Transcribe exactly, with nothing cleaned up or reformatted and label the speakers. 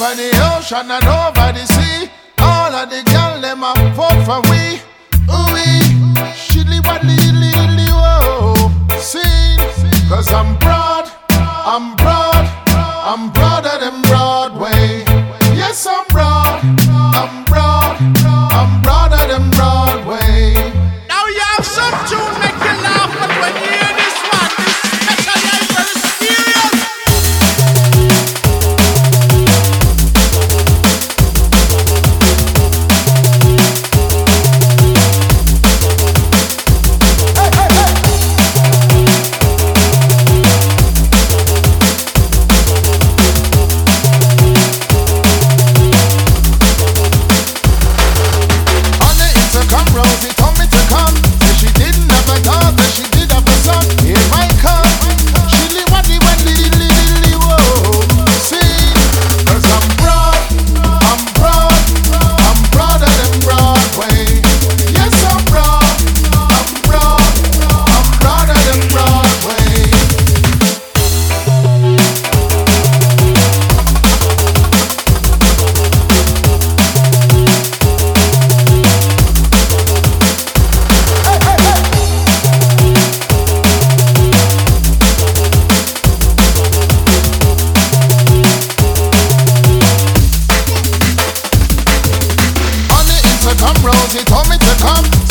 Speaker 1: over the ocean and over the sea. All of the girls them a vote for we. Ooh-wee, shiddly waddly diddly diddly whoa. See, cause I'm broad, I'm broad, I'm broader than Broadway. Yes, I'm broad, I'm broad, I'm broader than Broadway.
Speaker 2: Now you have some tune make you laugh, but when you hear this one, this special very serious.
Speaker 1: Hey, hey, hey. On the intercom, Rosie told me to come. Said she didn't have a daughter, she did have a son. Here I come. Shiddly waddly waddly diddly diddly whoa. See, cause I'm broad, I'm broad, I'm broader than Broadway. Yes, I'm broad, I'm broad, I'm broader than Broadway. Hey, hey, hey. On the intercom, Rosie told me to come.